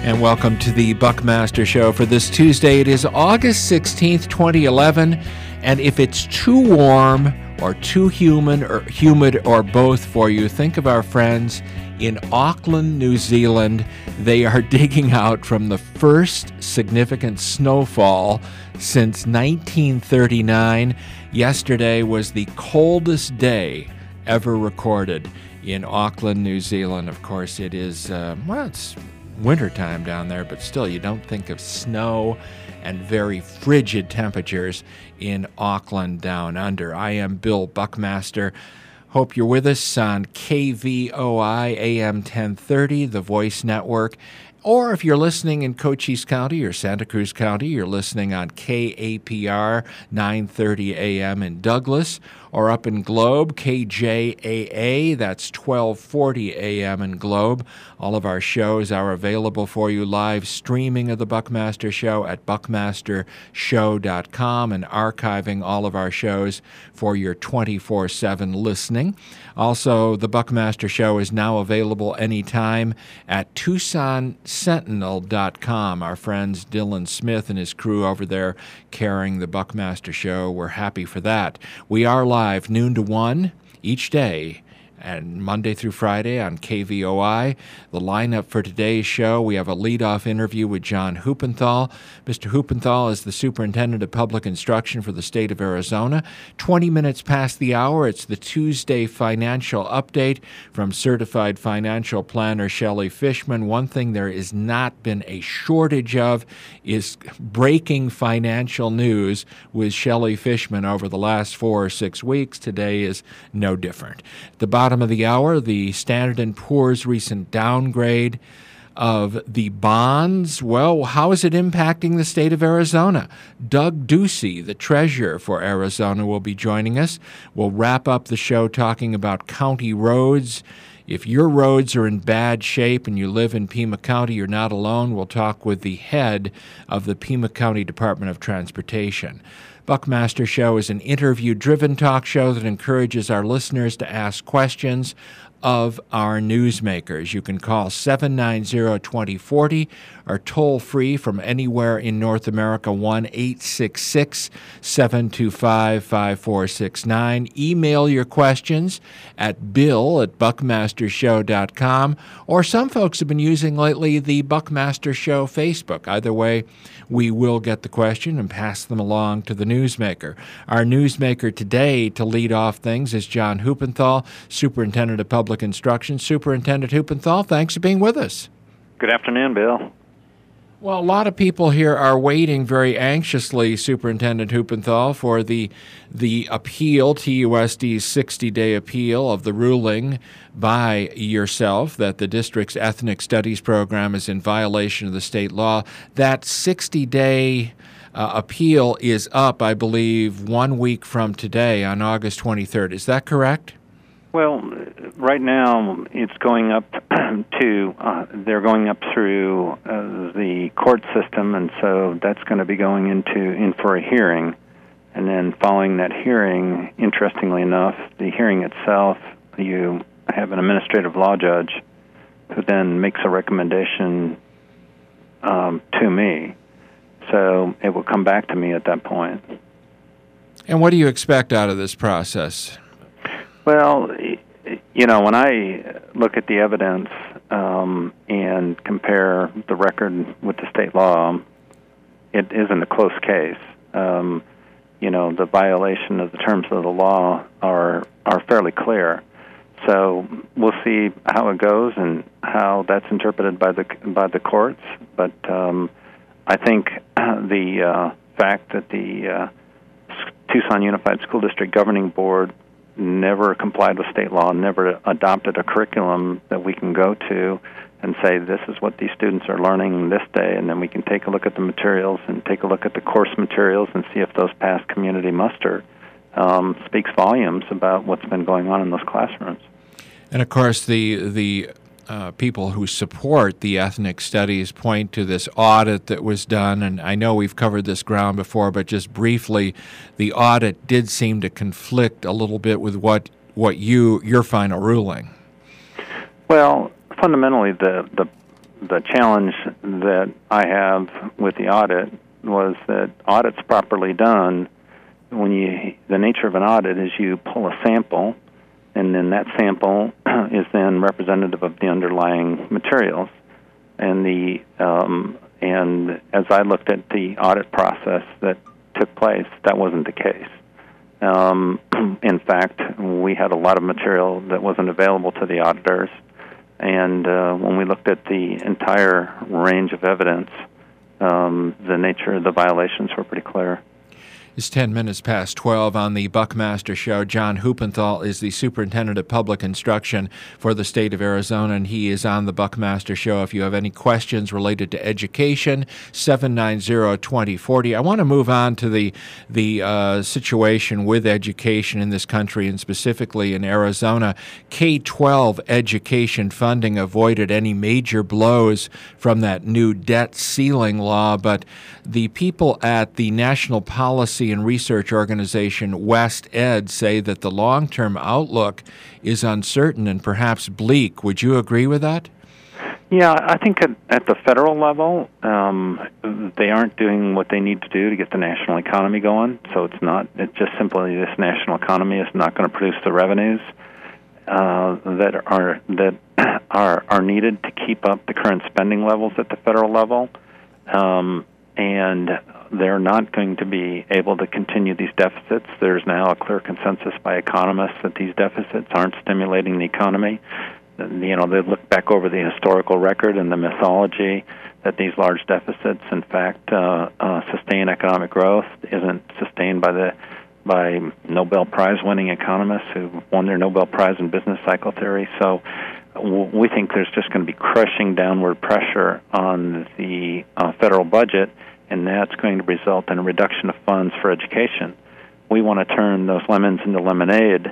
And welcome to the Buckmaster Show for this Tuesday. It is August 16th, 2011, and if it's too warm or too humid or both for you, think of our friends in Auckland, New Zealand. They are digging out from the first significant snowfall since 1939. Yesterday was the coldest day ever recorded in Auckland, New Zealand. Of course, it is, it's wintertime down there, but still you don't think of snow and very frigid temperatures in Auckland down under. I am Bill Buckmaster. Hope you're with us on KVOI AM 1030, the Voice Network. Or if you're listening in Cochise County or Santa Cruz County, you're listening on KAPR 930 AM in Douglas, or up in Globe, KJAA, that's 1240 AM in Globe. All of our shows are available for you live streaming of the Buckmaster Show at buckmastershow.com and archiving all of our shows for your 24/7 listening. Also, the Buckmaster Show is now available anytime at TucsonSentinel.com. Our friends Dylan Smith and his crew over there carrying the Buckmaster Show. We're happy for that. We are live noon to 1 each day, and Monday through Friday on KVOI. The lineup for today's show, we have a lead-off interview with John Huppenthal. Mr. Huppenthal is the Superintendent of Public Instruction for the state of Arizona. 20 minutes past the hour, it's the Tuesday Financial Update from Certified Financial Planner Shelley Fishman. One thing there has not been a shortage of is breaking financial news with Shelley Fishman over the last 4 or 6 weeks. Today is no different. The bottom of the hour, the Standard & Poor's recent downgrade of the bonds. Well, how is it impacting the state of Arizona? Doug Ducey, the treasurer for Arizona, will be joining us. We'll wrap up the show talking about county roads. If your roads are in bad shape and you live in Pima County, you're not alone. We'll talk with the head of the Pima County Department of Transportation. Buckmaster Show is an interview-driven talk show that encourages our listeners to ask questions of our newsmakers. You can call 790-2040 or toll free from anywhere in North America, 1-866-725-5469. Email your questions at bill@buckmastershow.com, or some folks have been using lately the Buckmaster Show Facebook. Either way, we will get the question and pass them along to the newsmaker. Our newsmaker today to lead off things is John Huppenthal, Superintendent of Public Instruction. Superintendent Huppenthal, thanks for being with us. Good afternoon, Bill. Well, a lot of people here are waiting very anxiously, Superintendent Huppenthal, for the appeal, TUSD's 60-day appeal of the ruling by yourself that the district's ethnic studies program is in violation of the state law. That 60-day appeal is up, I believe, 1 week from today on August 23rd. Is that correct? Well, right now it's going up they're going up through the court system, and so that's going to be going in for a hearing. And then following that hearing, interestingly enough, the hearing itself, you have an administrative law judge who then makes a recommendation to me. So it will come back to me at that point. And what do you expect out of this process? Well, when I look at the evidence and compare the record with the state law, it isn't a close case. The violation of the terms of the law are fairly clear. So we'll see how it goes and how that's interpreted by the courts. But I think the fact that the Tucson Unified School District Governing Board never complied with state law, never adopted a curriculum that we can go to and say this is what these students are learning this day, and then we can take a look at the materials and take a look at the course materials and see if those pass community muster, speaks volumes about what's been going on in those classrooms. And of course, the people who support the ethnic studies point to this audit that was done, and I know we've covered this ground before, but just briefly, the audit did seem to conflict a little bit with what your final ruling. Well, fundamentally, the the challenge that I have with the audit was that audits properly done, the nature of an audit is you pull a sample, and then that sample is then representative of the underlying materials. And and as I looked at the audit process that took place, that wasn't the case. In fact, we had a lot of material that wasn't available to the auditors, and when we looked at the entire range of evidence, the nature of the violations were pretty clear. It's 10 minutes past 12 on the Buckmaster Show. John Huppenthal is the Superintendent of Public Instruction for the state of Arizona, and he is on the Buckmaster Show. If you have any questions related to education, 790-2040. I want to move on to the situation with education in this country, and specifically in Arizona. K-12 education funding avoided any major blows from that new debt ceiling law, but the people at the National Policy and Research Organization West Ed say that the long-term outlook is uncertain and perhaps bleak. Would you agree with that? Yeah, I think at the federal level, they aren't doing what they need to do to get the national economy going. So it's just simply this national economy is not going to produce the revenues that are needed to keep up the current spending levels at the federal level. And they're not going to be able to continue these deficits. There's now a clear consensus by economists that these deficits aren't stimulating the economy. They look back over the historical record and the mythology that these large deficits, in fact, sustain economic growth, isn't sustained by Nobel Prize-winning economists who won their Nobel Prize in business cycle theory. So we think there's just going to be crushing downward pressure on the federal budget, and that's going to result in a reduction of funds for education. We want to turn those lemons into lemonade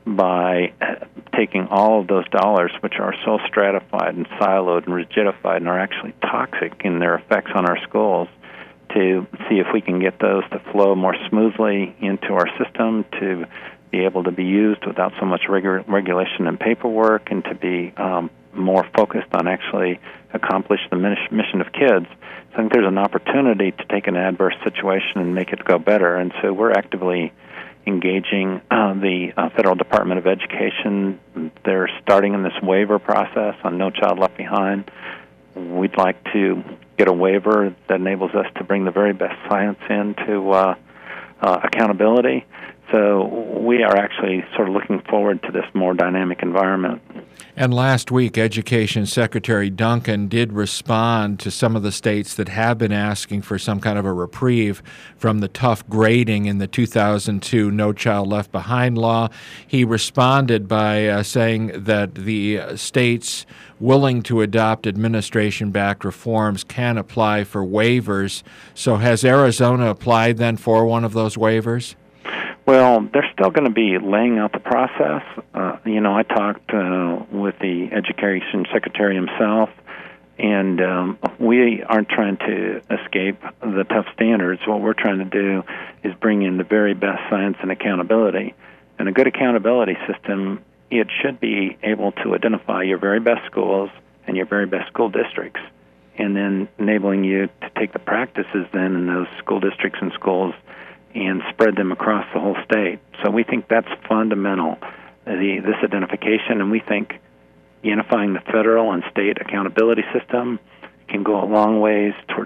by taking all of those dollars, which are so stratified and siloed and rigidified and are actually toxic in their effects on our schools, to see if we can get those to flow more smoothly into our system, to be able to be used without so much regulation and paperwork, and to be more focused on actually accomplish the mission of kids. So I think there's an opportunity to take an adverse situation and make it go better. And so we're actively engaging the Federal Department of Education. They're starting in this waiver process on No Child Left Behind. We'd like to get a waiver that enables us to bring the very best science into accountability. So we are actually sort of looking forward to this more dynamic environment. And last week, Education Secretary Duncan did respond to some of the states that have been asking for some kind of a reprieve from the tough grading in the 2002 No Child Left Behind law. He responded by saying that the states willing to adopt administration-backed reforms can apply for waivers. So has Arizona applied then for one of those waivers? Well, they're still going to be laying out the process. I talked with the Education Secretary himself, and we aren't trying to escape the tough standards. What we're trying to do is bring in the very best science and accountability. And a good accountability system, it should be able to identify your very best schools and your very best school districts, and then enabling you to take the practices then in those school districts and schools and spread them across the whole state. So we think that's fundamental, this identification, and we think unifying the federal and state accountability system can go a long ways towards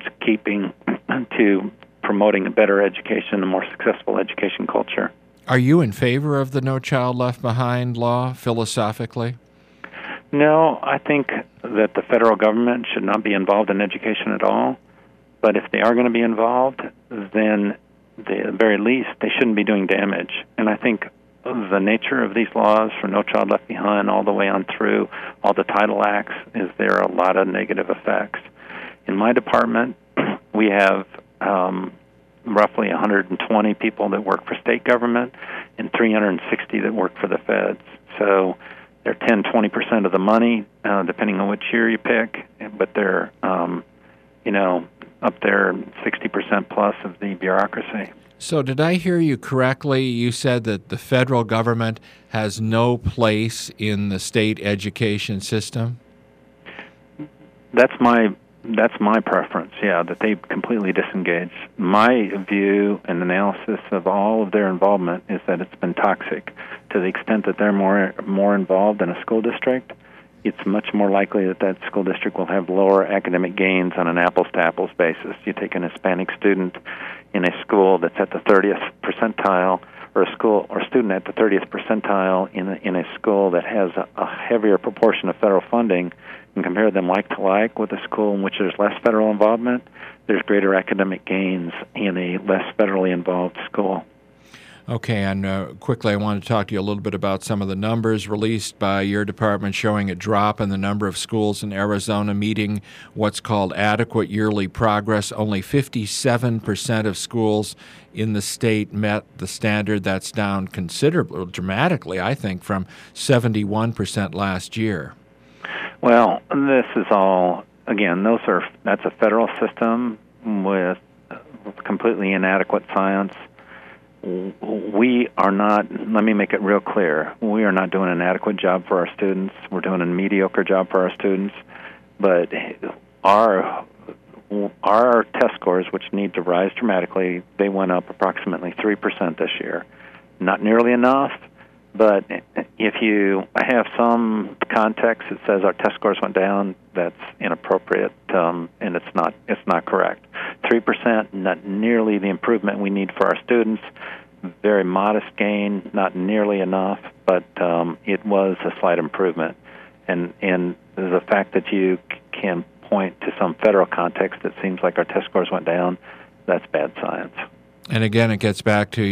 to promoting a better education, a more successful education culture. Are you in favor of the No Child Left Behind law, philosophically? No, I think that the federal government should not be involved in education at all. But if they are going to be involved, then at the very least, they shouldn't be doing damage. And I think the nature of these laws, from No Child Left Behind all the way on through all the Title Acts, is there are a lot of negative effects. In my department, we have roughly 120 people that work for state government and 360 that work for the feds. So they're 10-20% of the money, depending on which year you pick, but they're up there 60% plus of the bureaucracy. So did I hear you correctly? You said that the federal government has no place in the state education system? That's my preference, yeah, that they completely disengage. My view and analysis of all of their involvement is that it's been toxic. To the extent that they're more involved in a school district, it's much more likely that school district will have lower academic gains on an apples-to-apples basis. You take an Hispanic student in a school that's at the 30th percentile, or a student at the 30th percentile in a school that has a heavier proportion of federal funding, and compare them like to like with a school in which there's less federal involvement, there's greater academic gains in a less federally involved school. Okay, and quickly I want to talk to you a little bit about some of the numbers released by your department showing a drop in the number of schools in Arizona meeting what's called adequate yearly progress. Only 57% of schools in the state met the standard. That's down considerably, dramatically, I think, from 71% last year. Well, this is all, again, that's a federal system with completely inadequate science. We are not, let me make it real clear, we are not doing an adequate job for our students. We're doing a mediocre job for our students. But our test scores, which need to rise dramatically, they went up approximately 3% this year. Not nearly enough, but if you have some context that says our test scores went down, that's inappropriate, and it's not correct. 3%, not nearly the improvement we need for our students. Very modest gain, not nearly enough, but it was a slight improvement. And the fact that you can point to some federal context that seems like our test scores went down, that's bad science. And again, it gets back to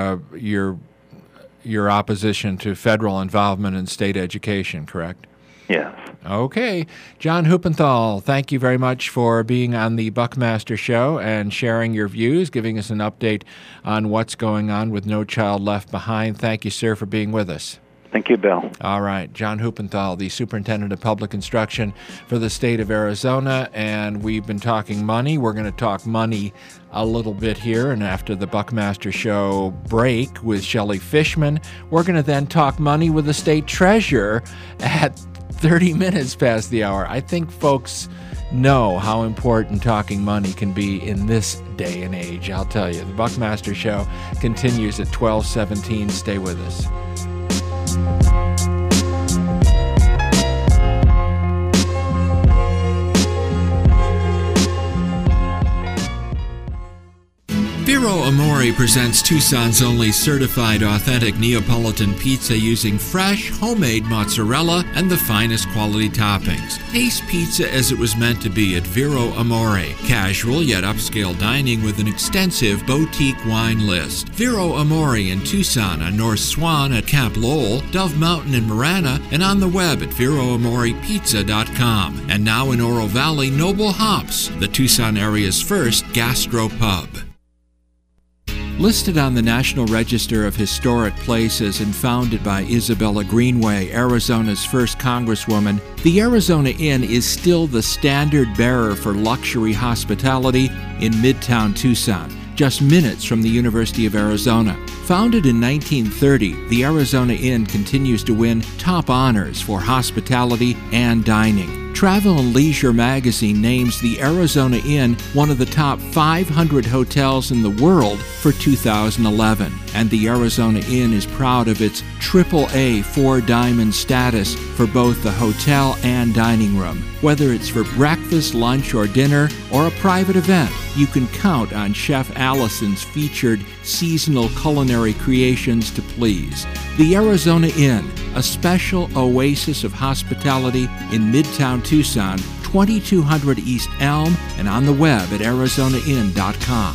your opposition to federal involvement in state education, correct? Yes. Okay. John Huppenthal, thank you very much for being on the Buckmaster Show and sharing your views, giving us an update on what's going on with No Child Left Behind. Thank you, sir, for being with us. Thank you, Bill. All right. John Huppenthal, the Superintendent of Public Instruction for the state of Arizona, and we've been talking money. We're going to talk money a little bit here, and after the Buckmaster Show break with Shelley Fishman, we're going to then talk money with the state treasurer at 30 minutes past the hour. I think folks know how important talking money can be in this day and age. I'll tell you. The Buckmaster Show continues at 12:17. Stay with us. Vero Amore presents Tucson's only certified authentic Neapolitan pizza using fresh, homemade mozzarella and the finest quality toppings. Taste pizza as it was meant to be at Vero Amore. Casual yet upscale dining with an extensive boutique wine list. Vero Amore in Tucson on North Swan at Camp Lowell, Dove Mountain in Marana, and on the web at VeroAmorePizza.com. And now in Oro Valley, Noble Hops, the Tucson area's first gastro pub. Listed on the National Register of Historic Places and founded by Isabella Greenway, Arizona's first Congresswoman, the Arizona Inn is still the standard bearer for luxury hospitality in Midtown Tucson, just minutes from the University of Arizona. Founded in 1930, the Arizona Inn continues to win top honors for hospitality and dining. Travel and Leisure magazine names the Arizona Inn one of the top 500 hotels in the world for 2011. And the Arizona Inn is proud of its AAA 4-diamond status for both the hotel and dining room. Whether it's for breakfast, lunch, or dinner, or a private event, you can count on Chef Allison's featured seasonal culinary creations to please. The Arizona Inn, a special oasis of hospitality in Midtown Tucson, 2200 East Elm, and on the web at arizonainn.com.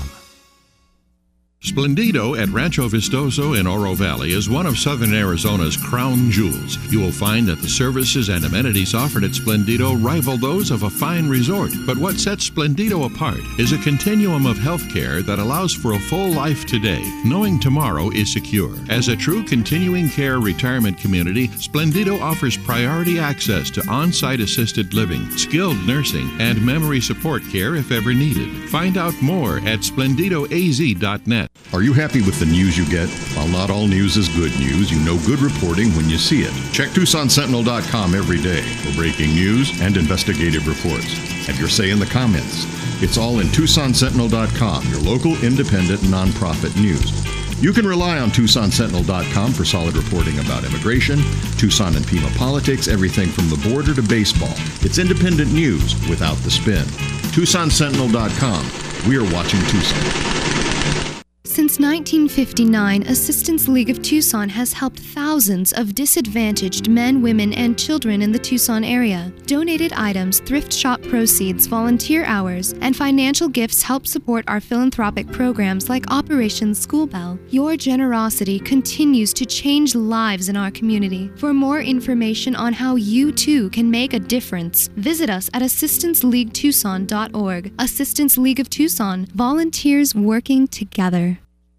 Splendido at Rancho Vistoso in Oro Valley is one of southern Arizona's crown jewels. You will find that the services and amenities offered at Splendido rival those of a fine resort. But what sets Splendido apart is a continuum of health care that allows for a full life today, knowing tomorrow is secure. As a true continuing care retirement community, Splendido offers priority access to on-site assisted living, skilled nursing, and memory support care if ever needed. Find out more at splendidoaz.net. Are you happy with the news you get? While not all news is good news, you know good reporting when you see it. Check TucsonSentinel.com every day for breaking news and investigative reports. Have your say in the comments. It's all in TucsonSentinel.com, your local independent nonprofit news. You can rely on TucsonSentinel.com for solid reporting about immigration, Tucson and Pima politics, everything from the border to baseball. It's independent news without the spin. TucsonSentinel.com. We are watching Tucson. Since 1959, Assistance League of Tucson has helped thousands of disadvantaged men, women, and children in the Tucson area. Donated items, thrift shop proceeds, volunteer hours, and financial gifts help support our philanthropic programs like Operation School Bell. Your generosity continues to change lives in our community. For more information on how you too can make a difference, visit us at assistanceleaguetucson.org. Assistance League of Tucson, volunteers working together.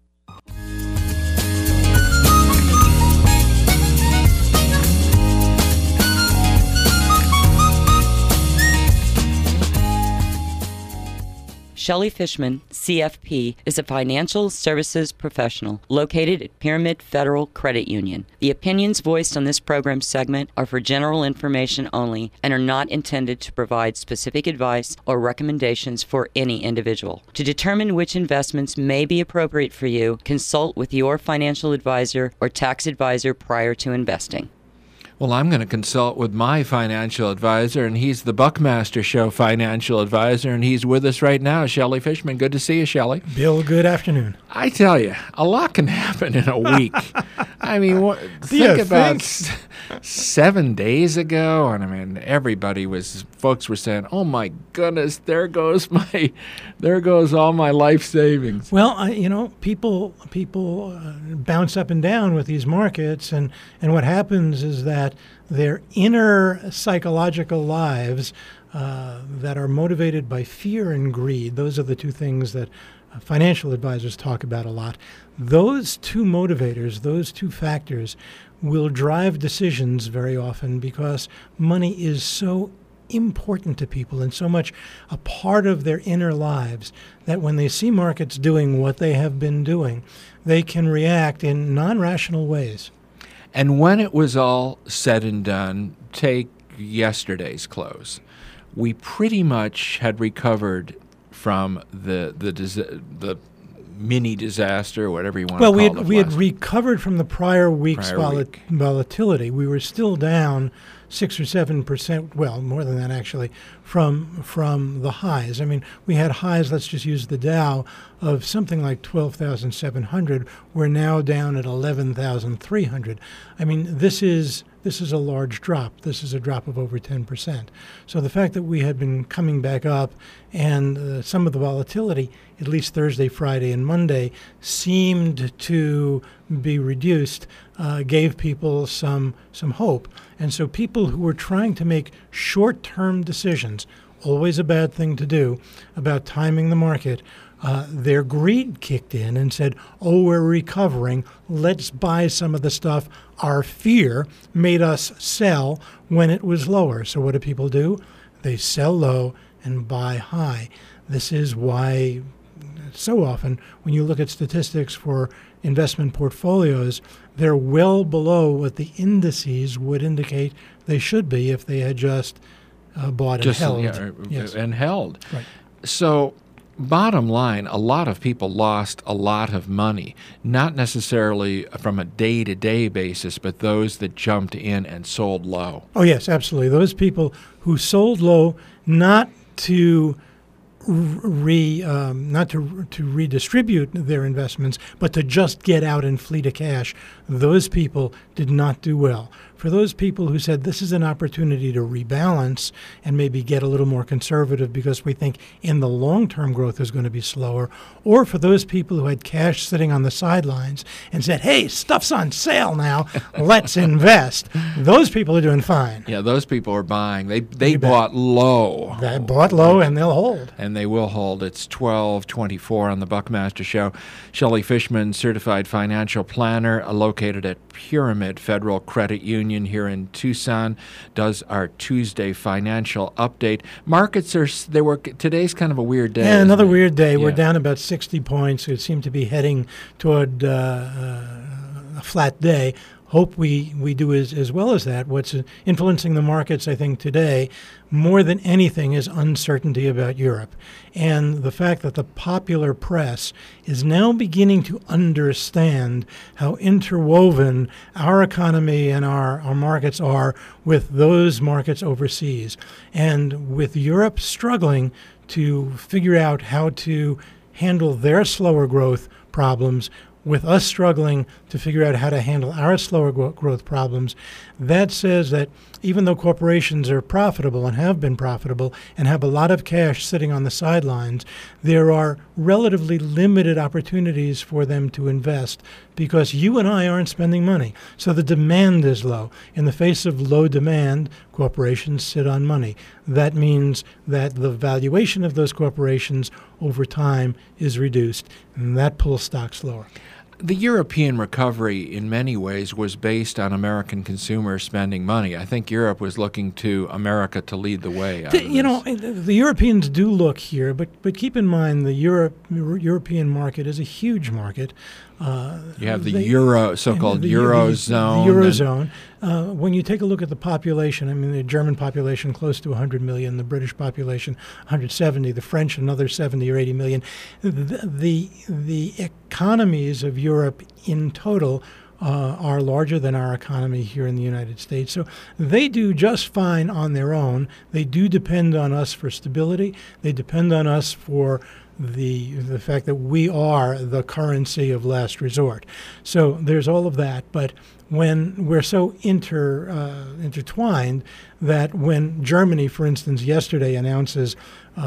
Shelley Fishman, CFP, is a financial services professional located at Pyramid Federal Credit Union. The opinions voiced on this program segment are for general information only and are not intended to provide specific advice or recommendations for any individual. To determine which investments may be appropriate for you, consult with your financial advisor or tax advisor prior to investing. Well, I'm going to consult with my financial advisor, and he's the Buckmaster Show financial advisor, and he's with us right now. Shelley Fishman, good to see you, Shelley. Bill, good afternoon. I tell you, a lot can happen in a week. I mean, think about 7 days ago, and I mean, folks were saying, "Oh my goodness, there goes all my life savings." Well, people bounce up and down with these markets, and what happens is that their inner psychological lives that are motivated by fear and greed, those are the two things that financial advisors talk about a lot. Those two motivators, those two factors will drive decisions very often because money is so important to people and so much a part of their inner lives that when they see markets doing what they have been doing, they can react in non-rational ways. And when it was all said and done, take yesterday's close, we pretty much had recovered from the mini disaster, whatever you want to call it. Well, we had recovered from the prior week's volatility. We were still down 6 or 7%, well, more than that actually, from the highs. I mean, we had highs, let's just use the Dow, of something like 12,700. We're now down at 11,300. I mean, this is a large drop. This is a drop of over 10%. So the fact that we had been coming back up and some of the volatility, at least Thursday, Friday, and Monday, seemed to be reduced, gave people some hope. And so people who were trying to make short-term decisions, always a bad thing to do, about timing the market, their greed kicked in and said, "Oh, we're recovering. Let's buy some of the stuff." Our fear made us sell when it was lower. So what do people do? They sell low and buy high. This is why so often when you look at statistics for investment portfolios, they're well below what the indices would indicate they should be if they had just bought and held. Yes. And held. Right. So bottom line, a lot of people lost a lot of money, not necessarily from a day-to-day basis, but those that jumped in and sold low. Oh, yes, absolutely. Those people who sold low, not to redistribute their investments, but to just get out and flee to cash, those people did not do well. For those people who said this is an opportunity to rebalance and maybe get a little more conservative because we think in the long term growth is going to be slower, or for those people who had cash sitting on the sidelines and said, "Hey, stuff's on sale now, let's invest," those people are doing fine. Yeah, those people are buying. They bought low. They bought low and they'll hold. And they will hold. It's 12:24 on the Buckmaster Show. Shelley Fishman, certified financial planner, located at Pyramid Federal Credit Union. Union here in Tucson does our Tuesday financial update. Markets today's kind of a weird day. Yeah, another weird day. Yeah. We're down about 60 points. It seemed to be heading toward a flat day. Hope we do as well as that. What's influencing the markets, I think, today, more than anything, is uncertainty about Europe. And the fact that the popular press is now beginning to understand how interwoven our economy and our markets are with those markets overseas. And with Europe struggling to figure out how to handle their slower growth problems, with us struggling to figure out how to handle our slower growth problems, that says that even though corporations are profitable and have been profitable and have a lot of cash sitting on the sidelines, there are relatively limited opportunities for them to invest because you and I aren't spending money. So the demand is low. In the face of low demand, corporations sit on money. That means that the valuation of those corporations over time is reduced, and that pulls stocks lower. The European recovery, in many ways, was based on American consumers spending money. I think Europe was looking to America to lead the way. The Europeans do look here, but keep in mind the European market is a huge market. You have the so-called Eurozone. The Eurozone. When you take a look at the population, I mean, the German population close to 100 million, the British population 170, the French another 70 or 80 million. The economies of Europe in total are larger than our economy here in the United States. So they do just fine on their own. They do depend on us for stability. They depend on us for the fact that we are the currency of last resort. So there's all of that. But when we're so intertwined that when Germany, for instance, yesterday announces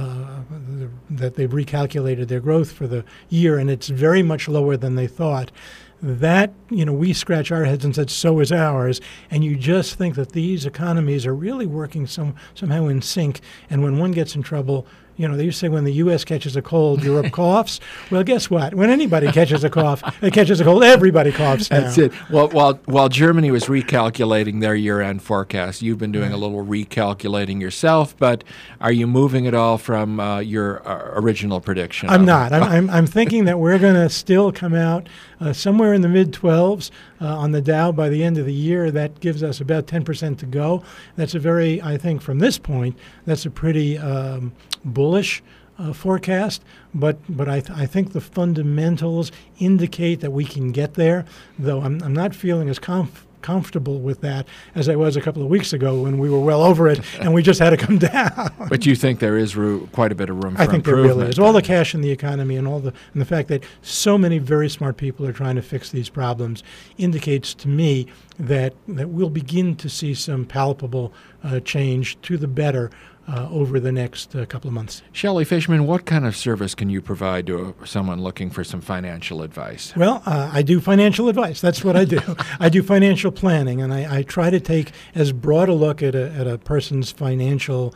that they've recalculated their growth for the year and it's very much lower than they thought, that, we scratch our heads and said, so is ours. And you just think that these economies are really working somehow in sync. And when one gets in trouble, they used to say when the U.S. catches a cold, Europe coughs. Well, guess what? When anybody catches a cold, everybody coughs now. That's it. Well, while Germany was recalculating their year-end forecast, you've been doing a little recalculating yourself, but are you moving at all from your original prediction? I'm not. I'm thinking that we're going to still come out somewhere in the mid-12s on the Dow by the end of the year. That gives us about 10% to go. That's I think from this point, that's a pretty bullish forecast, but I think the fundamentals indicate that we can get there, though I'm not feeling as comfortable with that as I was a couple of weeks ago when we were well over it and we just had to come down. But you think there is quite a bit of room for improvement? I think there really is. All the cash in the economy and the fact that so many very smart people are trying to fix these problems indicates to me that we'll begin to see some palpable change to the better over the next couple of months. Shelley Fishman, what kind of service can you provide to someone looking for some financial advice? Well, I do financial advice. That's what I do. I do financial planning, and I try to take as broad a look at a person's financial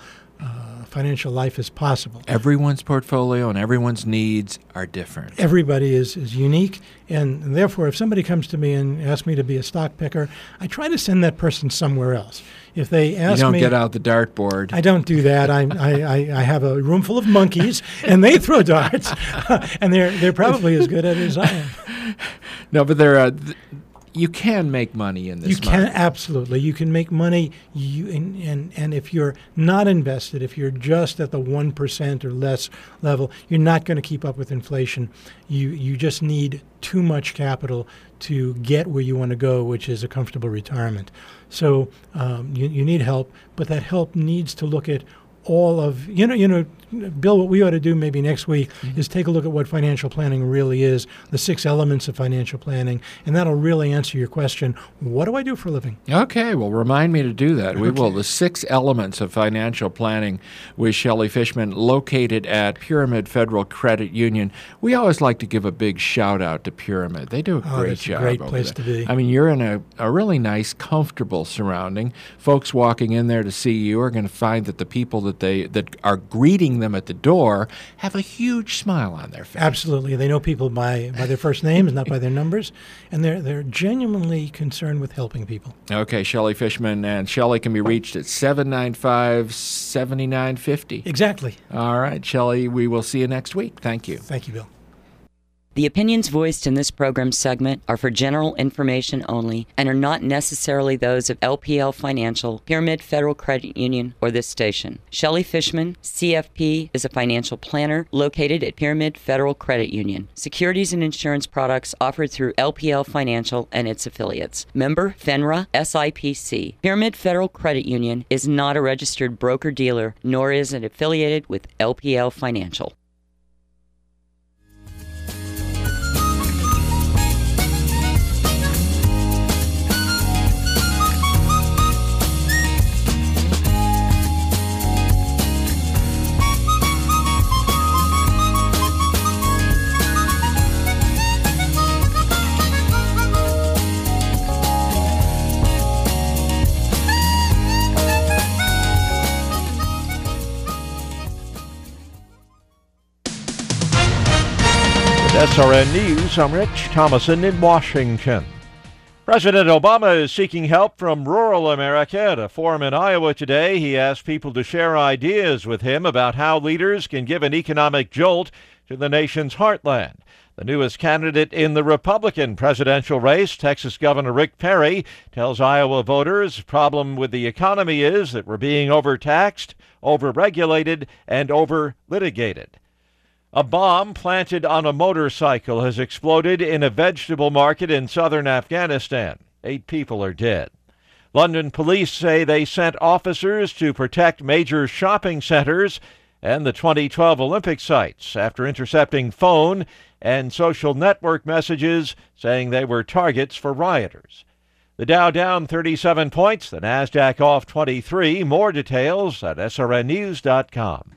life as possible. Everyone's portfolio and everyone's needs are different. Everybody is unique, and therefore if somebody comes to me and asks me to be a stock picker, I try to send that person somewhere else. If they ask me... You don't get out the dartboard. I don't do that. I have a room full of monkeys, and they throw darts, and they're probably as good at it as I am. No, but you can make money in this market. You can, absolutely. You can make money, and if you're not invested, if you're just at the 1% or less level, you're not going to keep up with inflation. You just need too much capital to get where you want to go, which is a comfortable retirement. So you need help, but that help needs to look at all of, Bill, what we ought to do maybe next week is take a look at what financial planning really is, the 6 elements of financial planning, and that'll really answer your question, what do I do for a living? Okay, well, remind me to do that. We will. The 6 elements of financial planning with Shelley Fishman, located at Pyramid Federal Credit Union. We always like to give a big shout-out to Pyramid. They do a great job. It's a great place to be. I mean, you're in a really nice, comfortable surrounding. Folks walking in there to see you are going to find that the people that that are greeting them at the door have a huge smile on their face. Absolutely. They know people by their first names, not by their numbers, and they're genuinely concerned with helping people. Okay, Shelley Fishman, and Shelley can be reached at 795-7950. Exactly. All right, Shelley, we will see you next week. Thank you. Thank you, Bill. The opinions voiced in this program segment are for general information only and are not necessarily those of LPL Financial, Pyramid Federal Credit Union, or this station. Shelley Fishman, CFP, is a financial planner located at Pyramid Federal Credit Union. Securities and insurance products offered through LPL Financial and its affiliates. Member FINRA SIPC. Pyramid Federal Credit Union is not a registered broker-dealer, nor is it affiliated with LPL Financial. SRN News, I'm Rich Thomason in Washington. President Obama is seeking help from rural America. At a forum in Iowa today, he asked people to share ideas with him about how leaders can give an economic jolt to the nation's heartland. The newest candidate in the Republican presidential race, Texas Governor Rick Perry, tells Iowa voters the problem with the economy is that we're being overtaxed, overregulated, and over-litigated. A bomb planted on a motorcycle has exploded in a vegetable market in southern Afghanistan. 8 people are dead. London police say they sent officers to protect major shopping centers and the 2012 Olympic sites after intercepting phone and social network messages saying they were targets for rioters. The Dow down 37 points, the Nasdaq off 23. More details at srnnews.com.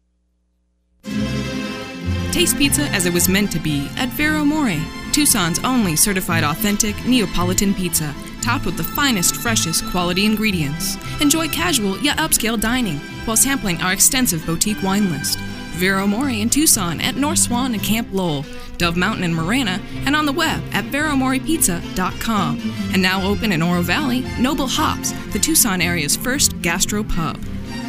Taste pizza as it was meant to be at Vero More, Tucson's only certified authentic Neapolitan pizza, topped with the finest, freshest quality ingredients. Enjoy casual yet upscale dining while sampling our extensive boutique wine list. Vero More in Tucson at North Swan and Camp Lowell, Dove Mountain in Marana, and on the web at veromorepizza.com. And now open in Oro Valley, Noble Hops, the Tucson area's first gastro pub.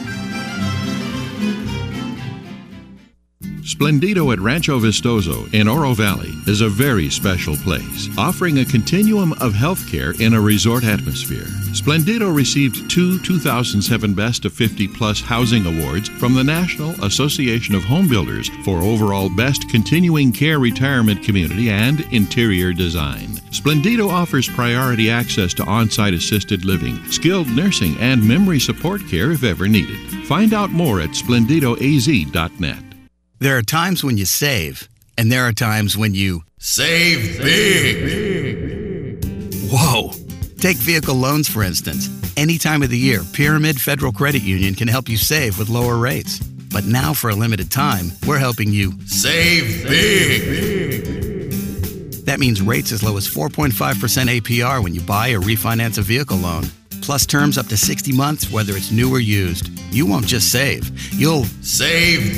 Splendido at Rancho Vistoso in Oro Valley is a very special place, offering a continuum of healthcare in a resort atmosphere. Splendido received 2 2007 Best of 50 Plus Housing Awards from the National Association of Home Builders for overall Best Continuing Care Retirement Community and Interior Design. Splendido offers priority access to on-site assisted living, skilled nursing, and memory support care if ever needed. Find out more at splendidoaz.net. There are times when you save, and there are times when you save big. Whoa! Take vehicle loans, for instance. Any time of the year, Pyramid Federal Credit Union can help you save with lower rates. But now, for a limited time, we're helping you save big. That means rates as low as 4.5% APR when you buy or refinance a vehicle loan. Plus terms up to 60 months, whether it's new or used. You won't just save, you'll save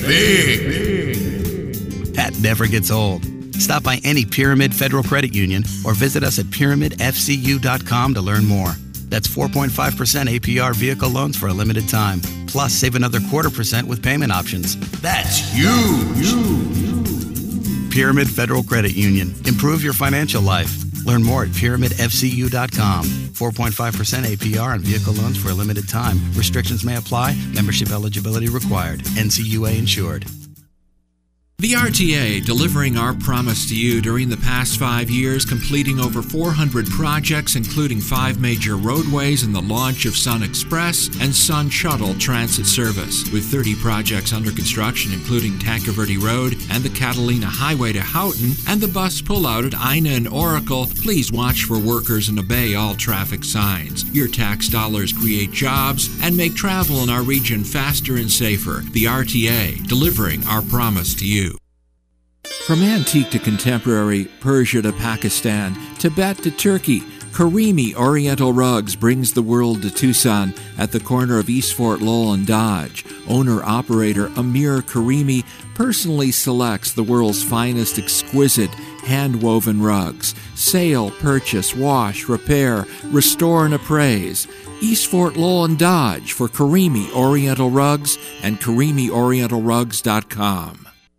big. That never gets old. Stop by any Pyramid Federal Credit Union or visit us at pyramidfcu.com to learn more. That's 4.5% APR vehicle loans for a limited time. Plus, save another 0.25% with payment options. That's huge. Pyramid Federal Credit Union. Improve your financial life. Learn more at pyramidfcu.com. 4.5% APR on vehicle loans for a limited time. Restrictions may apply. Membership eligibility required. NCUA insured. The RTA, delivering our promise to you during the past 5 years, completing over 400 projects, including 5 major roadways and the launch of Sun Express and Sun Shuttle transit service. With 30 projects under construction, including Tanque Verde Road and the Catalina Highway to Houghton and the bus pullout at Ina and Oracle, please watch for workers and obey all traffic signs. Your tax dollars create jobs and make travel in our region faster and safer. The RTA, delivering our promise to you. From antique to contemporary, Persia to Pakistan, Tibet to Turkey, Karimi Oriental Rugs brings the world to Tucson at the corner of East Fort Lowell and Dodge. Owner-operator Amir Karimi personally selects the world's finest exquisite hand-woven rugs. Sale, purchase, wash, repair, restore, and appraise. East Fort Lowell and Dodge for Karimi Oriental Rugs and KarimiOrientalRugs.com.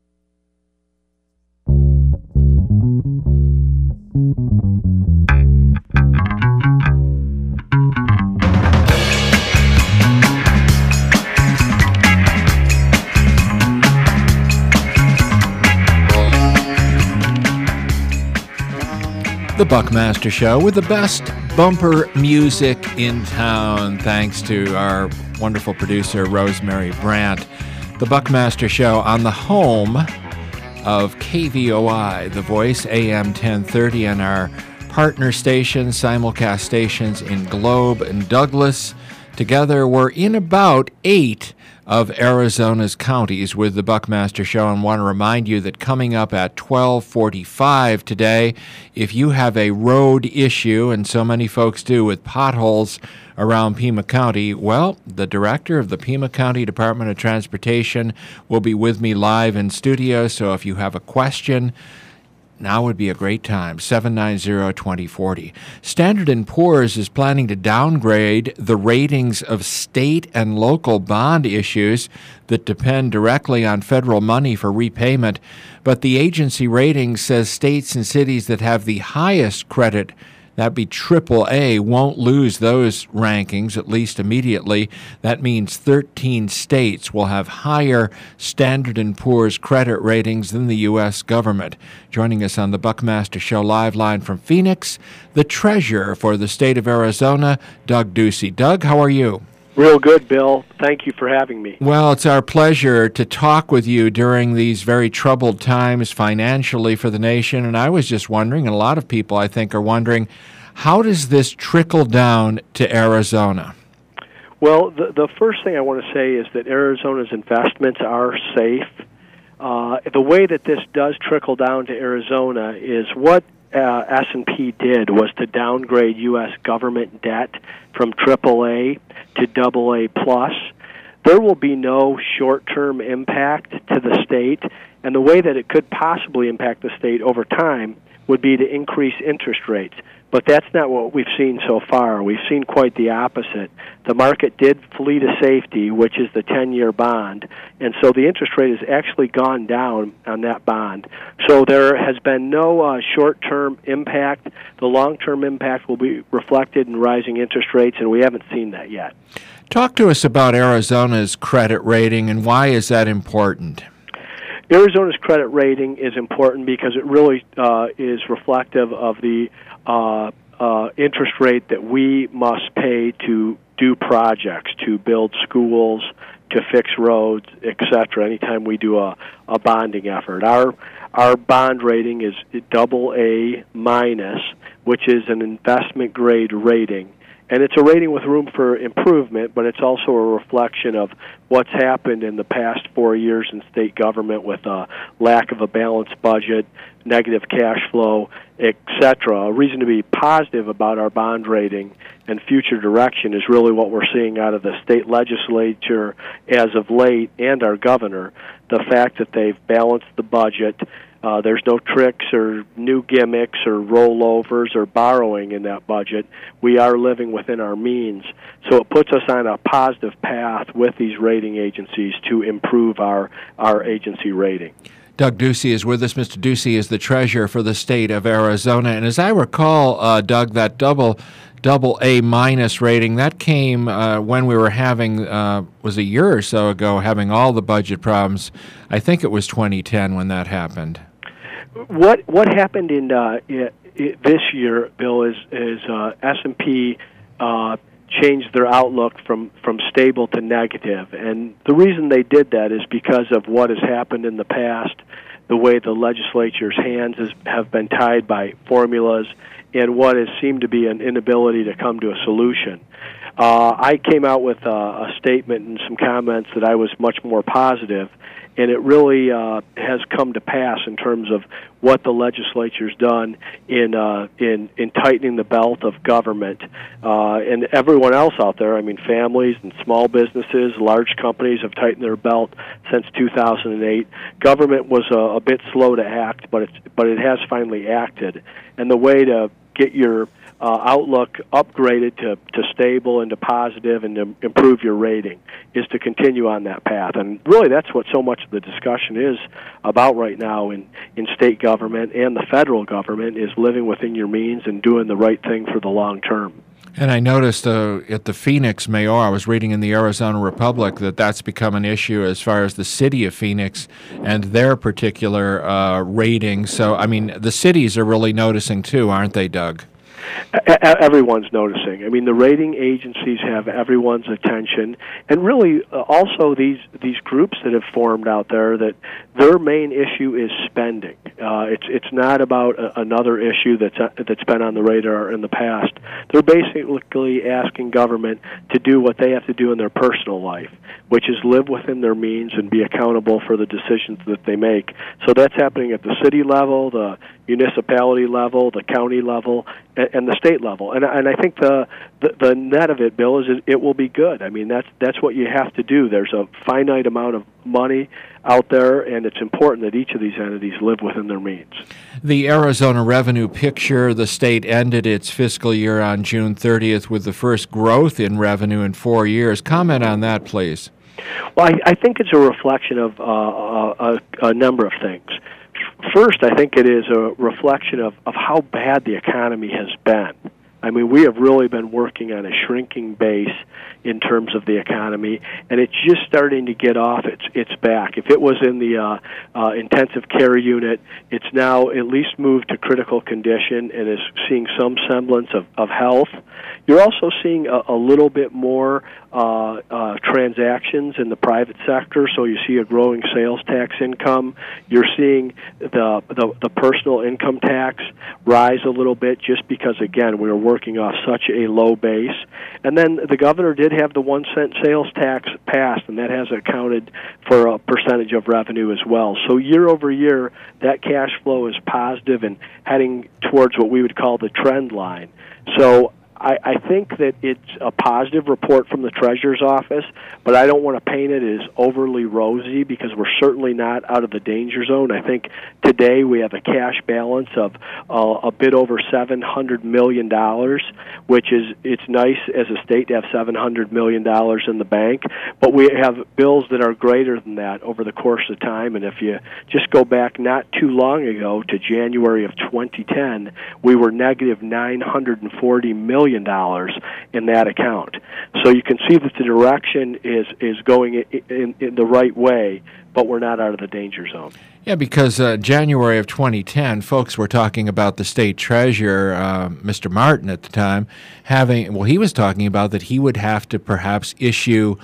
The Buckmaster Show with the best bumper music in town, thanks to our wonderful producer, Rosemary Brandt. The Buckmaster Show on the home of KVOI, The Voice, AM 1030, and our partner stations, simulcast stations in Globe and Douglas. Together, we're in about 8 of Arizona's counties with the Buckmaster Show, and want to remind you that coming up at 12:45 today, if you have a road issue, and so many folks do with potholes around Pima County, well, the director of the Pima County Department of Transportation will be with me live in studio, so if you have a question, now would be a great time, 790-2040. Standard & Poor's is planning to downgrade the ratings of state and local bond issues that depend directly on federal money for repayment, but the agency rating says states and cities that have the highest credit, that'd be AAA, won't lose those rankings, at least immediately. That means 13 states will have higher Standard & Poor's credit ratings than the U.S. government. Joining us on the Buckmaster Show live line from Phoenix, the treasurer for the state of Arizona, Doug Ducey. Doug, how are you? Real good, Bill. Thank you for having me. Well, it's our pleasure to talk with you during these very troubled times financially for the nation. And I was just wondering, and a lot of people I think are wondering, how does this trickle down to Arizona? Well, the first thing I want to say is that Arizona's investments are safe. The way that this does trickle down to Arizona is what S&P did was to downgrade U.S. government debt from AAA to AA+. There will be no short-term impact to the state, and the way that it could possibly impact the state over time would be to increase interest rates. But that's not what we've seen so far. We've seen quite the opposite. The market did flee to safety, which is the 10-year bond, and so the interest rate has actually gone down on that bond. So there has been no short-term impact. The long-term impact will be reflected in rising interest rates, and we haven't seen that yet. Talk to us about Arizona's credit rating, and why is that important? Arizona's credit rating is important because it really is reflective of the interest rate that we must pay to do projects, to build schools, to fix roads, etc. Anytime we do a bonding effort, our bond rating is AA-, which is an investment grade rating. And it's a rating with room for improvement, but it's also a reflection of what's happened in the past 4 years in state government with a lack of a balanced budget, negative cash flow, etc. A reason to be positive about our bond rating and future direction is really what we're seeing out of the state legislature as of late and our governor, the fact that they've balanced the budget. There's no tricks or new gimmicks or rollovers or borrowing in that budget. We are living within our means. So it puts us on a positive path with these rating agencies to improve our agency rating. Doug Ducey is with us. Mr. Ducey is the treasurer for the state of Arizona. And as I recall, Doug, that AA- rating, that came when we were having, was a year or so ago, having all the budget problems. I think it was 2010 when that happened. What happened in this year, Bill, is S&P changed their outlook from stable to negative. And the reason they did that is because of what has happened in the past, the way the legislature's hands have been tied by formulas, and what has seemed to be an inability to come to a solution. I came out with a statement and some comments that I was much more positive, and it really has come to pass in terms of what the legislature's done in tightening the belt of government, and everyone else out there. I mean, families and small businesses, large companies have tightened their belt since 2008. Government was a bit slow to act, but it has finally acted. And the way to get your outlook upgraded to stable and to positive and to improve your rating is to continue on that path. And really that's what so much of the discussion is about right now in state government and the federal government, is living within your means and doing the right thing for the long term. And I noticed at the Phoenix Mayor, I was reading in the Arizona Republic that that's become an issue as far as the city of Phoenix and their particular rating. So, I mean, the cities are really noticing too, aren't they, Doug? Everyone's noticing. I mean, the rating agencies have everyone's attention, and really also these groups that have formed out there, that their main issue is spending. It's not about another issue that's been on the radar in the past. They're basically asking government to do what they have to do in their personal life, which is live within their means and be accountable for the decisions that they make. So that's happening at the city level, the municipality level, the county level, and the state level. And I think the net of it, Bill, is it will be good. I mean, that's what you have to do. There's a finite amount of money out there, and it's important that each of these entities live within their means. The Arizona revenue picture, the state ended its fiscal year on June 30th with the first growth in revenue in 4 years. Comment on that, please. Well, I think it's a reflection of a number of things. First, I think it is a reflection of how bad the economy has been. I mean, we have really been working on a shrinking base in terms of the economy, and it's just starting to get off its back. If it was in the intensive care unit, it's now at least moved to critical condition and is seeing some semblance of health. You're also seeing a little bit more transactions in the private sector, so you see a growing sales tax income. You're seeing the personal income tax rise a little bit, just because, again, we are working off such a low base. And then the governor did have the 1 cent sales tax passed, and that has accounted for a percentage of revenue as well. So year over year, that cash flow is positive and heading towards what we would call the trend line. So I think that it's a positive report from the Treasurer's office, but I don't want to paint it as overly rosy, because we're certainly not out of the danger zone. I think today we have a cash balance of a bit over $700 million, which is, it's nice as a state to have $700 million in the bank, but we have bills that are greater than that over the course of time. And if you just go back not too long ago to January of 2010, we were negative $940 million in that account. So you can see that the direction is going in the right way, but we're not out of the danger zone. Yeah, because January of 2010, folks were talking about the state treasurer, Mr. Martin at the time, he was talking about that he would have to perhaps issue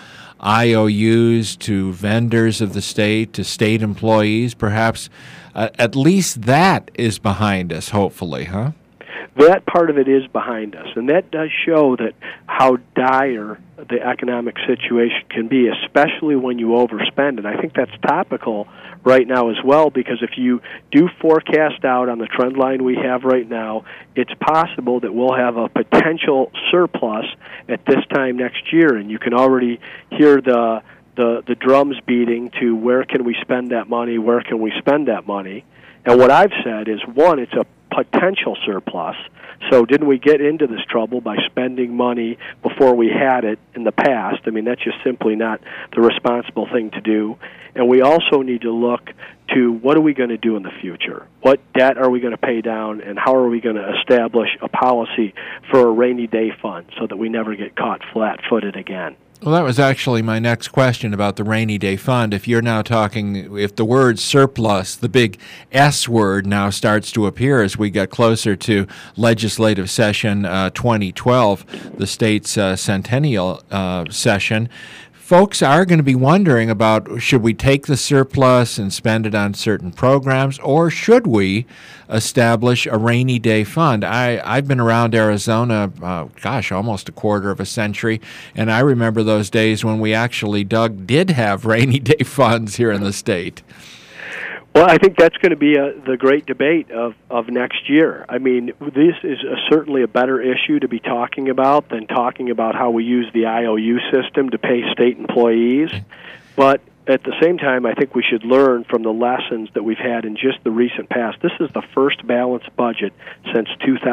IOUs to vendors of the state, to state employees. Perhaps at least that is behind us, hopefully, huh? That part of it is behind us, and that does show that how dire the economic situation can be, especially when you overspend. And I think that's topical right now as well, because if you do forecast out on the trend line we have right now, it's possible that we'll have a potential surplus at this time next year, and you can already hear the drums beating to where can we spend that money, where can we spend that money. And what I've said is, one, it's a potential surplus. So didn't we get into this trouble by spending money before we had it in the past? I mean, that's just simply not the responsible thing to do. And we also need to look to what are we going to do in the future? What debt are we going to pay down, and how are we going to establish a policy for a rainy day fund so that we never get caught flat-footed again? Well, that was actually my next question about the rainy day fund. If you're now talking, if the word surplus, the big S word, now starts to appear as we get closer to legislative session 2012, the state's centennial session, folks are going to be wondering about, should we take the surplus and spend it on certain programs, or should we establish a rainy day fund? I've been around Arizona, almost a quarter of a century, and I remember those days when we actually, Doug, did have rainy day funds here in the state. Well, I think that's going to be the great debate of next year. I mean, this is certainly a better issue to be talking about than talking about how we use the IOU system to pay state employees. But at the same time, I think we should learn from the lessons that we've had in just the recent past. This is the first balanced budget since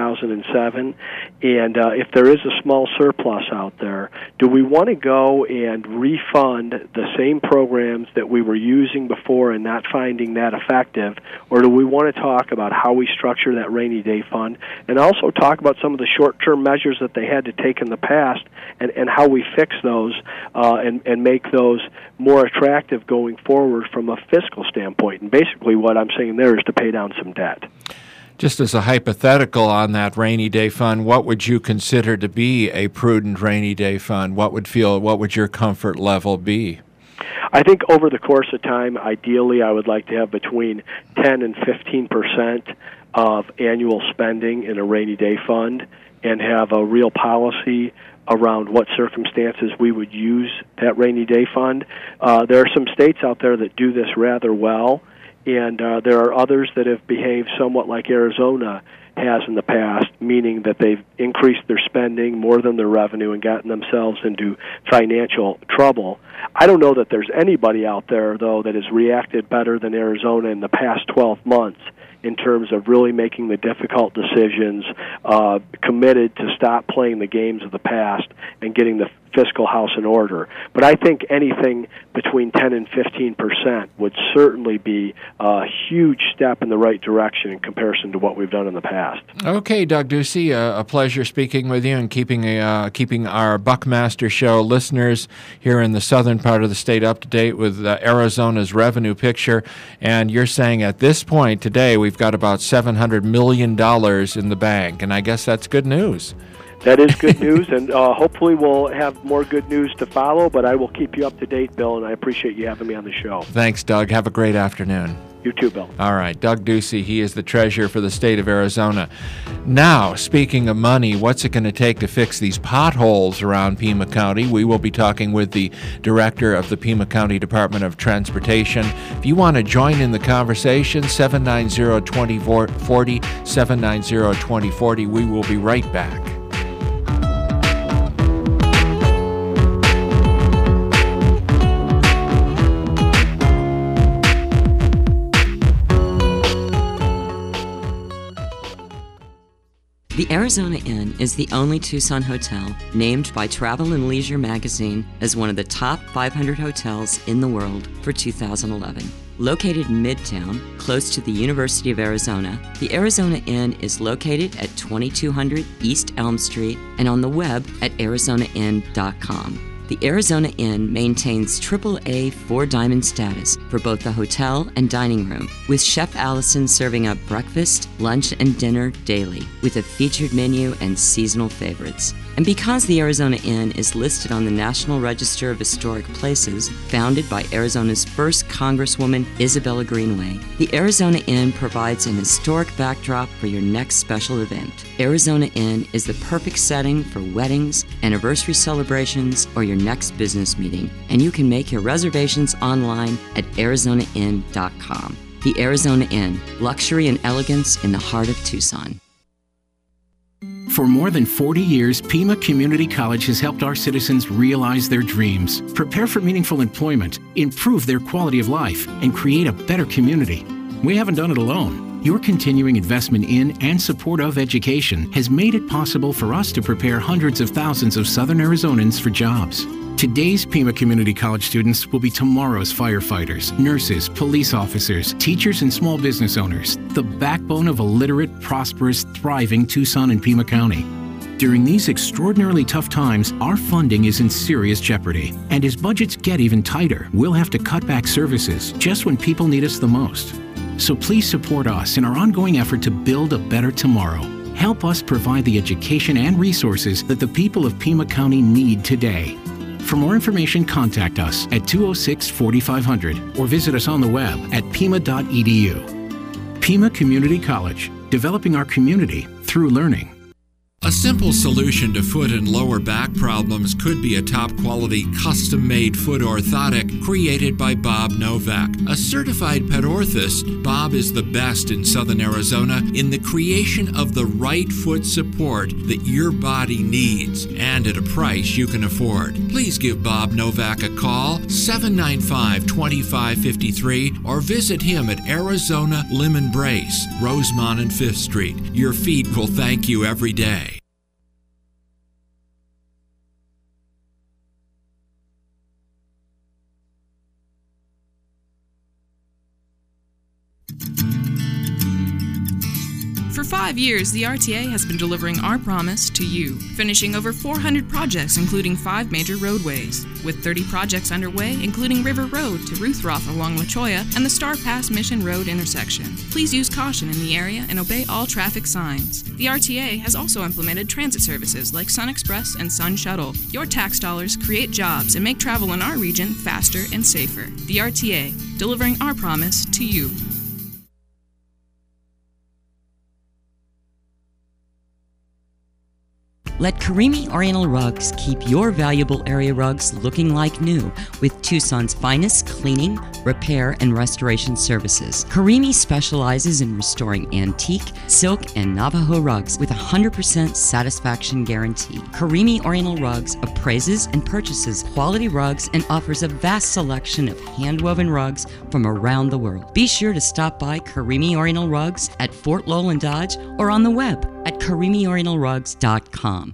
2007, and if there is a small surplus out there, do we want to go and refund the same programs that we were using before and not finding that effective, or do we want to talk about how we structure that rainy day fund and also talk about some of the short-term measures that they had to take in the past and how we fix those and make those more attractive going forward from a fiscal standpoint? And basically what I'm saying there is to pay down some debt. Just as a hypothetical on that rainy day fund, what would you consider to be a prudent rainy day fund? What would your comfort level be? I think over the course of time, ideally, I would like to have between 10 and 15% of annual spending in a rainy day fund and have a real policy around what circumstances we would use that rainy day fund. There are some states out there that do this rather well, and there are others that have behaved somewhat like Arizona has in the past, meaning that they've increased their spending more than their revenue and gotten themselves into financial trouble. I don't know that there's anybody out there, though, that has reacted better than Arizona in the past 12 months in terms of really making the difficult decisions, committed to stop playing the games of the past and getting the fiscal house in order. But I think anything between 10 and 15% would certainly be a huge step in the right direction in comparison to what we've done in the past. Okay, Doug Ducey, a pleasure speaking with you and keeping our Buckmaster Show listeners here in the southern part of the state up to date with Arizona's revenue picture. And you're saying at this point today we've got about $700 million in the bank, and I guess that's good news. That is good news, and hopefully we'll have more good news to follow, but I will keep you up to date, Bill, and I appreciate you having me on the show. Thanks, Doug. Have a great afternoon. You too, Bill. All right, Doug Ducey, he is the treasurer for the state of Arizona. Now, speaking of money, what's it going to take to fix these potholes around Pima County? We will be talking with the director of the Pima County Department of Transportation. If you want to join in the conversation, 790-2040, 790-2040. We will be right back. The Arizona Inn is the only Tucson hotel named by Travel + Leisure magazine as one of the top 500 hotels in the world for 2011. Located in Midtown, close to the University of Arizona, the Arizona Inn is located at 2200 East Elm Street and on the web at arizonainn.com. The Arizona Inn maintains AAA 4-diamond status for both the hotel and dining room, with Chef Allison serving up breakfast, lunch, and dinner daily, with a featured menu and seasonal favorites. And because the Arizona Inn is listed on the National Register of Historic Places, founded by Arizona's first Congresswoman, Isabella Greenway, the Arizona Inn provides an historic backdrop for your next special event. Arizona Inn is the perfect setting for weddings, anniversary celebrations, or your next business meeting, and you can make your reservations online at arizonainn.com. The Arizona Inn, luxury and elegance in the heart of Tucson. For more than 40 years, Pima Community College has helped our citizens realize their dreams, prepare for meaningful employment, improve their quality of life, and create a better community. We haven't done it alone. Your continuing investment in and support of education has made it possible for us to prepare hundreds of thousands of Southern Arizonans for jobs. Today's Pima Community College students will be tomorrow's firefighters, nurses, police officers, teachers, and small business owners, the backbone of a literate, prosperous, thriving Tucson and Pima County. During these extraordinarily tough times, our funding is in serious jeopardy. And as budgets get even tighter, we'll have to cut back services just when people need us the most. So please support us in our ongoing effort to build a better tomorrow. Help us provide the education and resources that the people of Pima County need today. For more information, contact us at 206-4500 or visit us on the web at pima.edu. Pima Community College, developing our community through learning. A simple solution to foot and lower back problems could be a top-quality, custom-made foot orthotic created by Bob Novak. A certified pet orthist, Bob is the best in Southern Arizona in the creation of the right foot support that your body needs and at a price you can afford. Please give Bob Novak a call, 795-2553, or visit him at Arizona Lemon Brace, Rosemont and 5th Street. Your feet will thank you every day. For 5 years, the RTA has been delivering our promise to you, finishing over 400 projects, including 5 major roadways. With 30 projects underway, including River Road to Ruthroth along La Cholla and the Star Pass Mission Road intersection. Please use caution in the area and obey all traffic signs. The RTA has also implemented transit services like Sun Express and Sun Shuttle. Your tax dollars create jobs and make travel in our region faster and safer. The RTA, delivering our promise to you. Let Karimi Oriental Rugs keep your valuable area rugs looking like new with Tucson's finest cleaning, repair, and restoration services. Karimi specializes in restoring antique, silk, and Navajo rugs with a 100% satisfaction guarantee. Karimi Oriental Rugs appraises and purchases quality rugs and offers a vast selection of hand-woven rugs from around the world. Be sure to stop by Karimi Oriental Rugs at Fort Lowell and Dodge or on the web at KarimiOrientalRugs.com.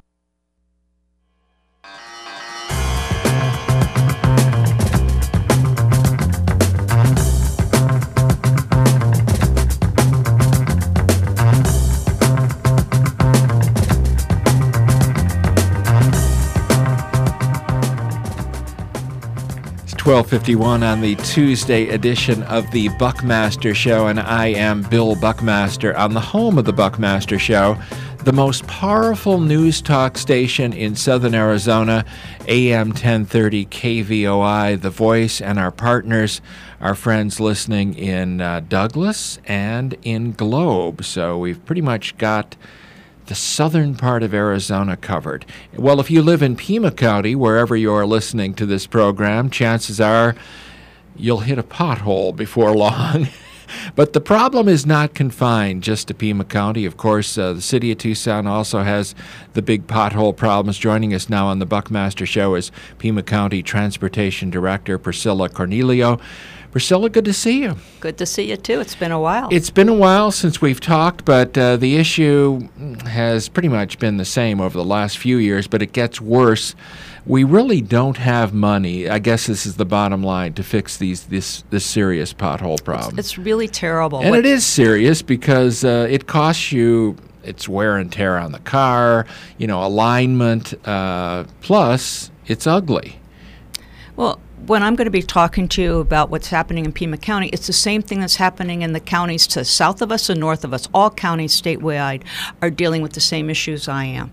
It's 12:51 on the Tuesday edition of the Buckmaster Show, and I am Bill Buckmaster on the home of the Buckmaster Show, the most powerful news talk station in Southern Arizona, AM 1030 KVOI, The Voice, and our partners, our friends listening in Douglas and in Globe. So we've pretty much got the southern part of Arizona covered. Well, if you live in Pima County, wherever you are listening to this program, chances are you'll hit a pothole before long. But the problem is not confined just to Pima County. Of course, the city of Tucson also has the big pothole problems. Joining us now on the Buckmaster Show is Pima County Transportation Director Priscilla Cornelio. Priscilla, good to see you. Good to see you, too. It's been a while. It's been a while since we've talked, but the issue has pretty much been the same over the last few years, but it gets worse. We really don't have money, I guess this is the bottom line, to fix this serious pothole problem. It's really terrible. And it is serious because it costs you, it's wear and tear on the car, alignment, plus it's ugly. Well, when I'm going to be talking to you about what's happening in Pima County, it's the same thing that's happening in the counties to south of us and north of us. All counties statewide are dealing with the same issues I am.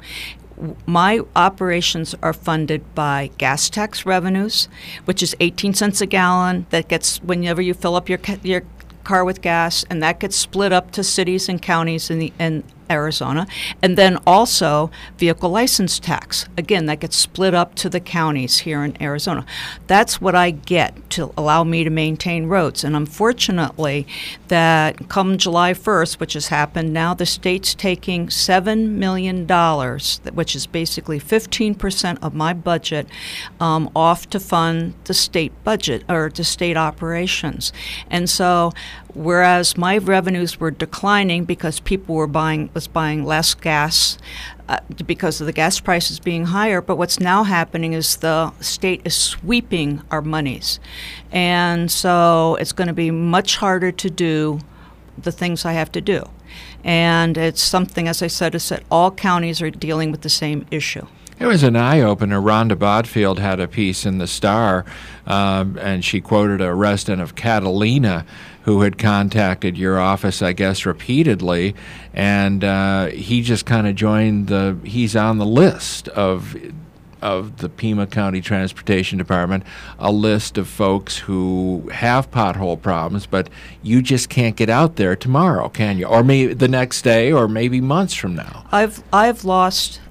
My operations are funded by gas tax revenues, which is 18 cents a gallon. That gets whenever you fill up your car with gas, and that gets split up to cities and counties in Arizona. And then also vehicle license tax. Again, that gets split up to the counties here in Arizona. That's what I get to allow me to maintain roads. And unfortunately, that come July 1st, which has happened, now the state's taking $7 million, which is basically 15% of my budget, off to fund the state budget or the state operations. And so whereas my revenues were declining because people were buying less gas because of the gas prices being higher, but what's now happening is the state is sweeping our monies. And so it's going to be much harder to do the things I have to do. And it's something, as I said, is that all counties are dealing with the same issue. It was an eye-opener. Rhonda Bodfield had a piece in the Star, and she quoted a resident of Catalina who had contacted your office, I guess, repeatedly, and he just kind of joined he's on the list of of the Pima County Transportation Department a list of folks who have pothole problems, but you just can't get out there tomorrow, can you? Or maybe the next day, or maybe months from now. I've lost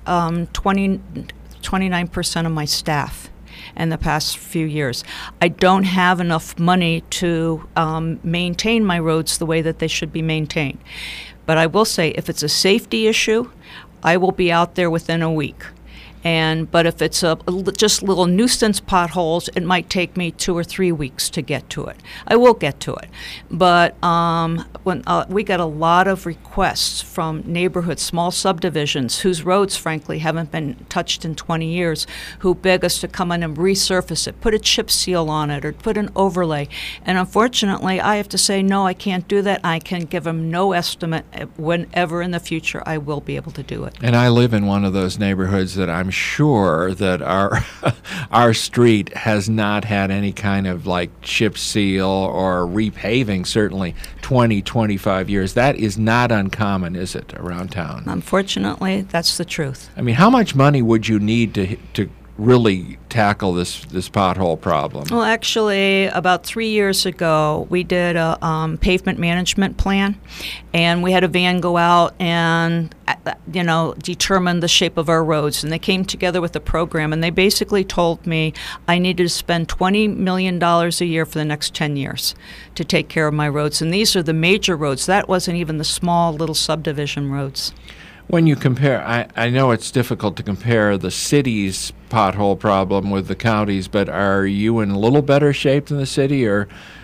29% of my staff in the past few years. I don't have enough money to maintain my roads the way that they should be maintained. But I will say, if it's a safety issue, I will be out there within a week. But if it's just little nuisance potholes, it might take me 2 or 3 weeks to get to it. I will get to it. But when we got a lot of requests from neighborhoods, small subdivisions, whose roads, frankly, haven't been touched in 20 years, who beg us to come in and resurface it, put a chip seal on it, or put an overlay. And unfortunately, I have to say, no, I can't do that. I can give them no estimate whenever in the future I will be able to do it. And I live in one of those neighborhoods that I'm sure that our street has not had any kind of like chip seal or repaving, certainly 20, 25 years. That is not uncommon, is it, around town? Unfortunately, that's the truth. I mean, how much money would you need to really tackle this pothole problem? Well, actually, about 3 years ago, we did a pavement management plan, and we had a van go out and determine the shape of our roads. And they came together with a program, and they basically told me I needed to spend $20 million a year for the next 10 years to take care of my roads. And these are the major roads. That wasn't even the small little subdivision roads. When you compare, I know it's difficult to compare the city's pothole problem with the county's, but are you in a little better shape than the city, or?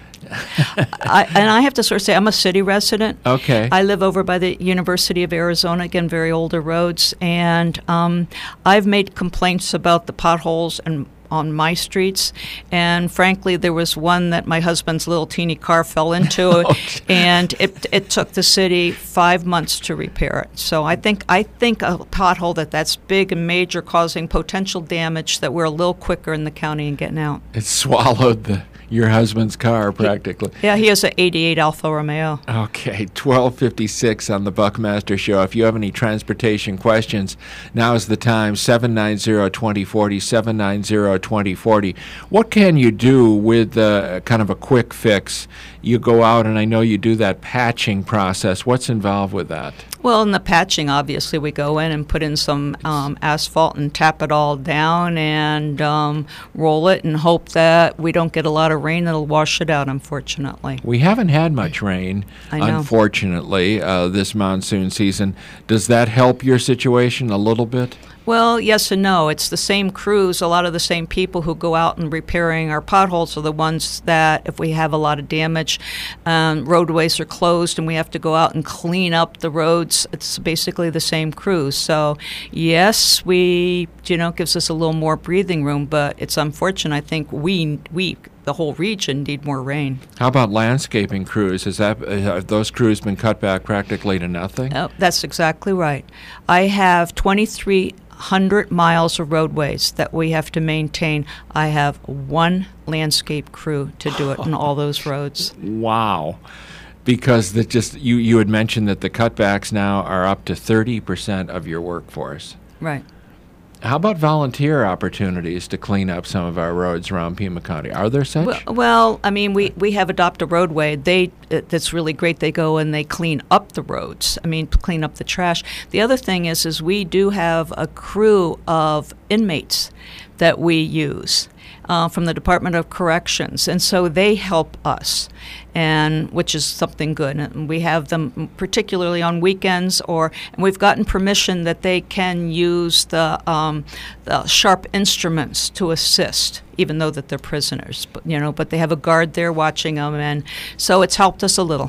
I have to sort of say, I'm a city resident. Okay. I live over by the University of Arizona, again, very older roads, and I've made complaints about the potholes and on my streets, and frankly, there was one that my husband's little teeny car fell into, and it took the city 5 months to repair it. So I think a pothole that's big and major, causing potential damage, that we're a little quicker in the county in getting out. It swallowed your husband's car, practically. He has an 88 Alfa Romeo. Okay, 12:56 on the Buckmaster Show. If you have any transportation questions, now is the time, 790-2040, 790-2040. What can you do with kind of a quick fix? You go out, and I know you do that patching process. What's involved with that? Well, in the patching, obviously, we go in and put in some asphalt and tap it all down and roll it and hope that we don't get a lot of rain that'll wash it out, unfortunately. We haven't had much rain, unfortunately, this monsoon season. Does that help your situation a little bit? Well, yes and no. It's the same crews, a lot of the same people who go out and repairing our potholes are the ones that, if we have a lot of damage, roadways are closed and we have to go out and clean up the roads. It's basically the same crews. So, yes, gives us a little more breathing room, but it's unfortunate. I think the whole region, need more rain. How about landscaping crews? Have those crews been cut back practically to nothing? Oh, that's exactly right. I have 2,300 miles of roadways that we have to maintain. I have one landscape crew to do it on all those roads. Wow. Because you had mentioned that the cutbacks now are up to 30% of your workforce. Right. How about volunteer opportunities to clean up some of our roads around Pima County? Are there such? Well, I mean, we have Adopt a Roadway. That's really great. They go and they clean up the roads. I mean, clean up the trash. The other thing is we do have a crew of inmates that we use from the Department of Corrections, and so they help us, and which is something good. And we have them particularly on weekends, and we've gotten permission that they can use the sharp instruments to assist, even though that they're prisoners. But they have a guard there watching them, and so it's helped us a little.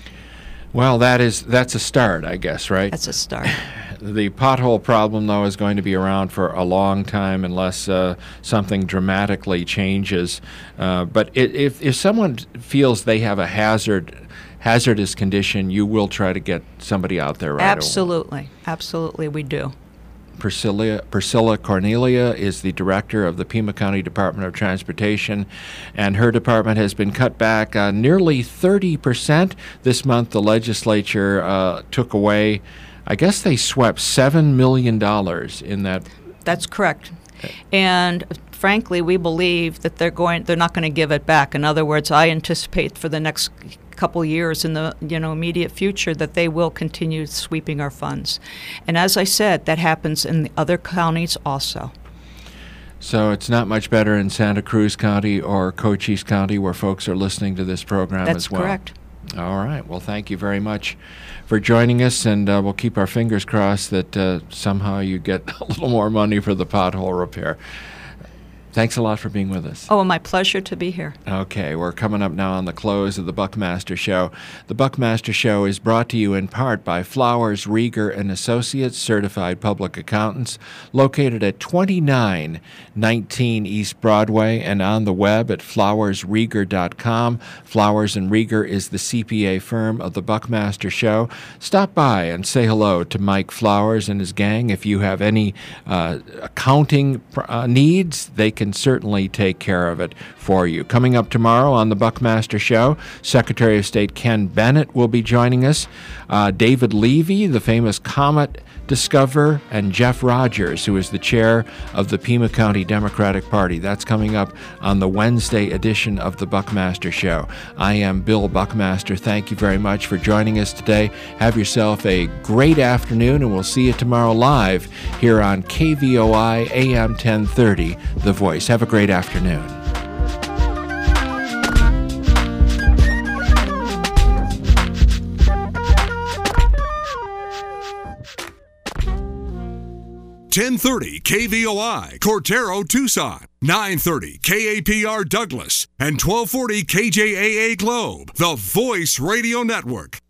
Well, that's a start, I guess, right? That's a start. The pothole problem, though, is going to be around for a long time unless something dramatically changes. But if someone feels they have a hazardous condition, you will try to get somebody out there right away. Absolutely, we do. Priscilla Cornelia is the director of the Pima County Department of Transportation, and her department has been cut back nearly 30%. This month, the legislature took away, I guess they swept $7 million in that. That's correct. And frankly, we believe that they're not going to give it back. In other words, I anticipate for the next couple years in the immediate future that they will continue sweeping our funds. And as I said, that happens in the other counties also. So it's not much better in Santa Cruz County or Cochise County where folks are listening to this program as well. That's correct. All right. Well, thank you very much for joining us, and we'll keep our fingers crossed that somehow you get a little more money for the pothole repair. Thanks a lot for being with us. Oh, my pleasure to be here. Okay, we're coming up now on the close of the Buckmaster Show. The Buckmaster Show is brought to you in part by Flowers, Rieger & Associates, Certified Public Accountants, located at 2919 East Broadway and on the web at flowersrieger.com. Flowers & Rieger is the CPA firm of the Buckmaster Show. Stop by and say hello to Mike Flowers and his gang. If you have any accounting needs, they can certainly take care of it for you. Coming up tomorrow on the Buckmaster Show, Secretary of State Ken Bennett will be joining us. David Levy, the famous comet discoverer, and Jeff Rogers, who is the chair of the Pima County Democratic Party. That's coming up on the Wednesday edition of the Buckmaster Show. I am Bill Buckmaster. Thank you very much for joining us today. Have yourself a great afternoon, and we'll see you tomorrow live here on KVOI AM 1030, The Voice. Have a great afternoon. .1030 KVOI, Cortero, Tucson, 930 KAPR Douglas, and 1240 KJAA Globe, the Voice Radio Network.